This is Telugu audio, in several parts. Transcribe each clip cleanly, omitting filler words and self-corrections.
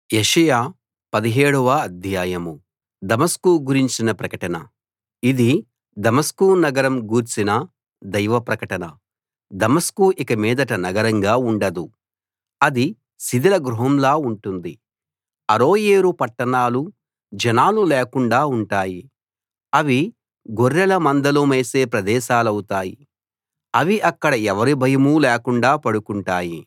యెషయా 17వ అధ్యాయం. దమస్కు గురించిన ప్రకటన. ఇది దమస్కు నగరం గూర్చిన దైవ ప్రకటన. దమస్కు ఇక మీదట నగరంగా ఉండదు, అది శిథిల గృహంలా ఉంటుంది. అరోయేరు పట్టణాలు జనాలు లేకుండా ఉంటాయి. అవి గొర్రెల మందలు మేసే ప్రదేశాలవుతాయి. అవి అక్కడ ఎవరి భయమూ లేకుండా పడుకుంటాయి.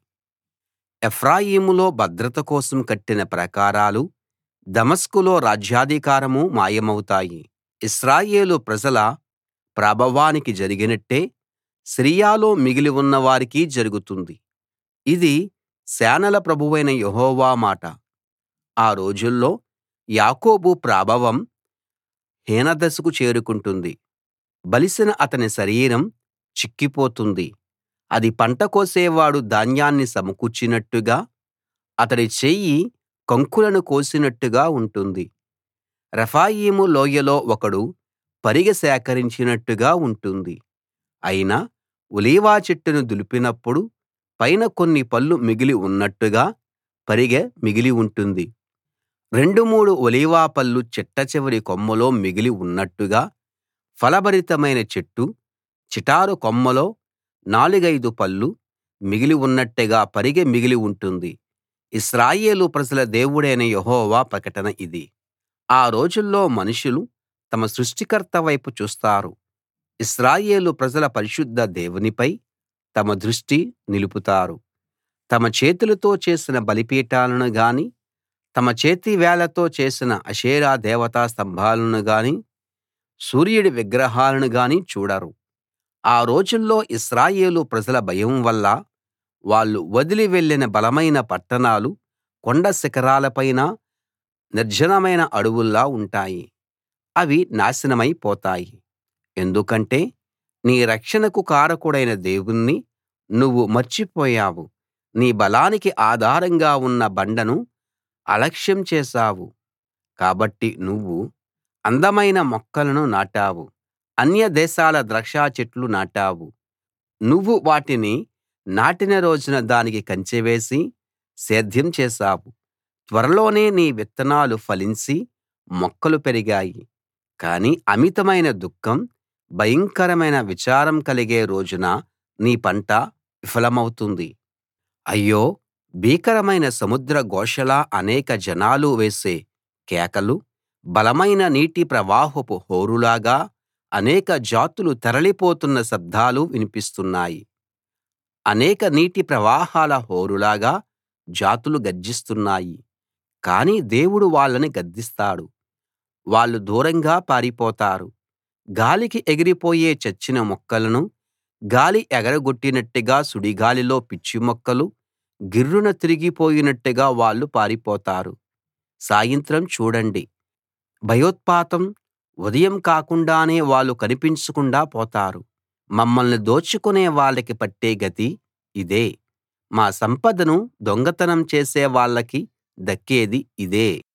ఎఫ్రాయిములో భద్రత కోసం కట్టిన ప్రాకారాలు, దమస్కులో రాజ్యాధికారం మాయమవుతాయి. ఇశ్రాయేలు ప్రజల ప్రాభవానికి జరిగినట్టే సిరియాలో మిగిలి ఉన్న వారికి జరుగుతుంది. ఇది సేనల ప్రభువైన యెహోవా మాట. ఆ రోజుల్లో యాకోబు ప్రాభవం హీనదశకు చేరుకుంటుంది. బలిసిన అతని శరీరం చిక్కిపోతుంది. అది పంట కోసేవాడు ధాన్యాన్ని సమకూర్చినట్టుగా, అతడి చెయ్యి కంకులను కోసినట్టుగా ఉంటుంది. రెఫాయీము లోయలో ఒకడు పరిగె సేకరించినట్టుగా ఉంటుంది. అయినా ఒలీవ చెట్టును దులిపినప్పుడు పైన కొన్ని పళ్ళు మిగిలి ఉన్నట్టుగా పరిగె మిగిలి ఉంటుంది. రెండు మూడు ఒలీవ పళ్ళు చిట్టచివరి కొమ్మలో మిగిలి ఉన్నట్టుగా ఫలభరితమైన చెట్టు చిటారు కొమ్మలో నాలుగైదు పళ్ళు మిగిలి ఉన్నట్టుగా పరిగె మిగిలి ఉంటుంది. ఇశ్రాయేలు ప్రజల దేవుడైన యెహోవా ప్రకటన ఇది. ఆ రోజుల్లో మనుషులు తమ సృష్టికర్త వైపు చూస్తారు. ఇశ్రాయేలు ప్రజల పరిశుద్ధ దేవునిపై తమ దృష్టి నిలుపుతారు. తమ చేతులతో చేసిన బలిపీఠాలను గానీ, తమ చేతివేళ్లతో చేసిన అషేరా దేవతా స్తంభాలను గానీ, సూర్యుడి విగ్రహాలను గానీ చూడరు. ఆ రోజుల్లో ఇశ్రాయేలు ప్రజల భయం వల్ల వాళ్ళు వదిలి వెళ్ళిన బలమైన పట్టణాలు కొండ శిఖరాల పైన నిర్జనమైన అడవుల్లా ఉంటాయి. అవి నాశనమై పోతాయి. ఎందుకంటే నీ రక్షణకు కారకుడైన దేవుణ్ణి నువ్వు మర్చిపోయావు. నీ బలానికి ఆధారంగా ఉన్న బండను అలక్ష్యం చేశావు. కాబట్టి నువ్వు అందమైన మొక్కలను నాటావు, అన్య దేశాల ద్రాక్ష చెట్లు నాటావు. నువ్వు వాటిని నాటిన రోజున దానికి కంచె వేసి సేద్యం చేశావు. త్వరలోనే నీ విత్తనాలు ఫలించి మొక్కలు పెరిగాయి. కానీ అమితమైన దుఃఖం, భయంకరమైన విచారం కలిగే రోజున నీ పంట విఫలమవుతుంది. అయ్యో, భీకరమైన సముద్ర ఘోషలా అనేక జనాలు వేసే కేకలు, బలమైన నీటి ప్రవాహపు హోరులాగా అనేక జాతులు తరలిపోతున్న శబ్దాలు వినిపిస్తున్నాయి. అనేక నీటి ప్రవాహాల హోరులాగా జాతులు గర్జిస్తున్నాయి. కానీ దేవుడు వాళ్ళని గద్దిస్తాడు. వాళ్ళు దూరంగా పారిపోతారు. గాలికి ఎగిరిపోయే చచ్చిన మొక్కలను గాలి ఎగరగొట్టినట్టుగా, సుడిగాలిలో పిచ్చి మొక్కలు గిర్రున తిరిగిపోయినట్టుగా వాళ్ళు పారిపోతారు. సాయంత్రం చూడండి, భయోత్పాతం, ఉదయం కాకుండానే వాళ్ళు కనిపించకుండా పోతారు. మమ్మల్ని దోచుకునే వాళ్ళకి పట్టే గతి ఇదే. మా సంపదను దొంగతనం చేసే వాళ్ళకి దక్కేది ఇదే.